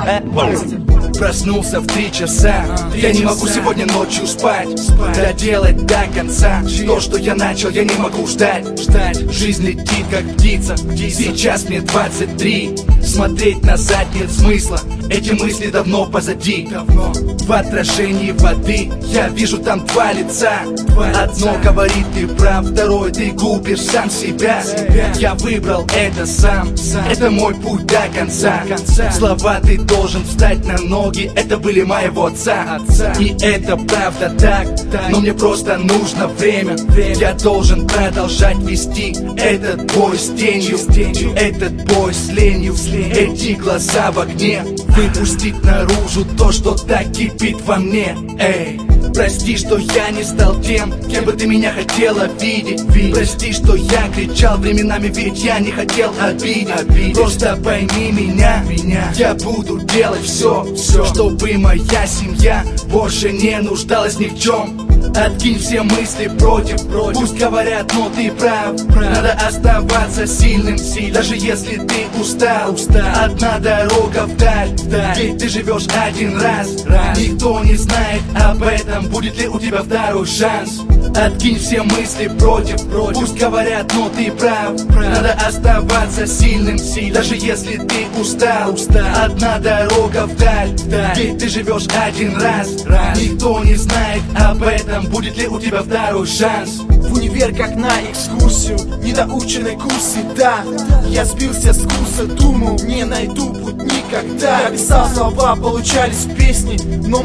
Проснулся в 3 часа. Я не могу сегодня ночью спать, доделать до конца то, что я начал, я не могу ждать. Жизнь летит как птица. Сейчас мне 23. Смотреть назад нет смысла. Эти мысли давно позади. В отражении воды я вижу там 2 лица. Одно говорит: ты прав, второе: ты губишь сам себя. Я выбрал это сам. Это мой путь до конца. Слова: ты должен встать на ноги, это были моего отца. И это правда так, но мне просто нужно время. Я должен продолжать вести этот бой с тенью, этот бой с ленью. Эти глаза в огне, выпустить наружу то, что так кипит во мне. Эй, прости, что я не стал тем, кем бы ты меня хотела видеть. Прости, что я кричал временами, ведь я не хотел обидеть. Просто пойми меня, я буду делать все, чтобы моя семья больше не нуждалась ни в чем. Откинь все мысли против. Пусть говорят, но ты прав. Надо оставаться сильным, даже если ты устал. Одна дорога вдаль, ведь ты живешь один раз. Никто не знает об этом, будет ли у тебя второй шанс. Откинь все мысли против. Пусть говорят, но ты прав. Надо оставаться сильным, даже если ты устал. Одна дорога вдаль, ведь ты живешь один раз. Никто не знает об этом, будет ли у тебя второй шанс. В универ как на экскурсию, недоученной курсе, да. Я сбился с курса, думал, не найду путь никогда. Я писал слова, получались песни, но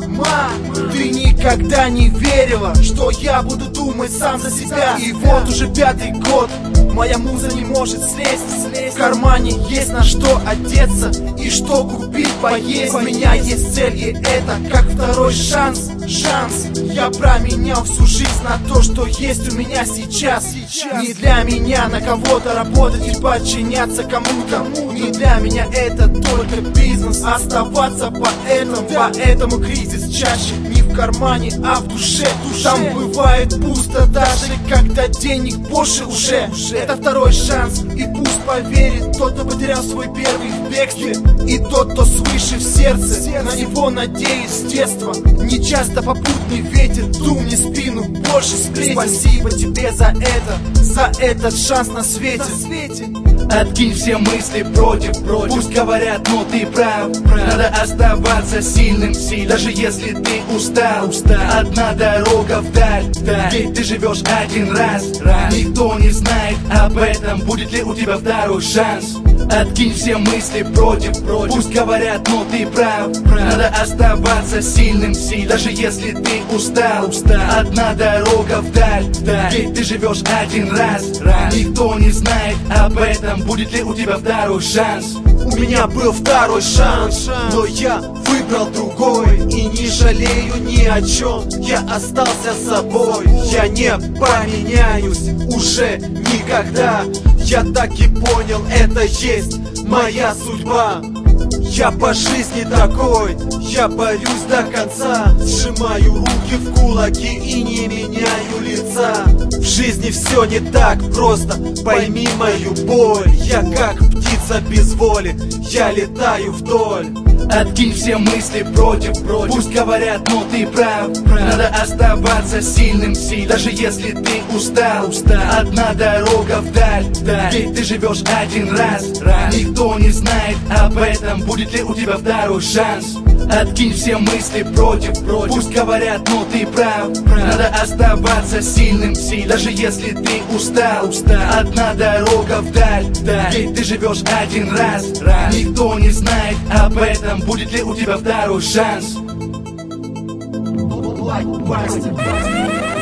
ты никогда не верила, что я буду думать сам за себя. И вот уже 5-й год, моя муза не может слезть. В кармане есть на что одеться и что купить поесть. У меня есть цель, и это как второй шанс. Я променял всю жизнь на то, что есть у меня сейчас. Не для меня на кого-то работать и подчиняться кому-то. Не для меня это только бизнес, оставаться поэтому кризис чаще не в кармане, а в душе. Там бывает пусто, даже когда денег больше уже. Это второй шанс, и пусть поверит тот, кто потерял свой первый в бегстве, и тот, кто свыше в сердце, на него надеюсь с детства. Не часто попутный ветер дул мне спину, больше сплетен. Спасибо тебе за этот шанс на свете. Откинь все мысли против. Пусть говорят, но ты прав. Надо оставаться сильным, даже если ты устал. Одна дорога вдаль, ведь ты живешь один раз. Никто не знает об этом, будет ли у тебя второй шанс. Откинь все мысли против. Пусть говорят, но ты прав. Надо оставаться сильным, даже если ты устал. Одна дорога вдаль, ведь ты живешь один раз. Никто не знает об этом, будет ли у тебя второй шанс. У меня был второй шанс, но я выбрал другой. И не жалею ни о чем, я остался собой. Я не поменяюсь уже никогда. Я так и понял, это есть моя судьба. Я по жизни такой, я борюсь до конца. Сжимаю руки в кулаки и не меняю лица. В жизни все не так просто, пойми мою боль. Я как птица без воли, я летаю вдоль. Откинь все мысли против. Пусть говорят, но ты прав. Надо оставаться сильным, даже если ты устал. Одна дорога вдаль, ведь ты живешь один раз. Никто не знает об этом, будет ли у тебя второй шанс. Откинь все мысли против. Пусть говорят, но ты прав. Надо оставаться сильным, даже если ты устал. Одна дорога вдаль, ведь ты живешь один раз. Никто не знает об этом, будет ли у тебя второй шанс.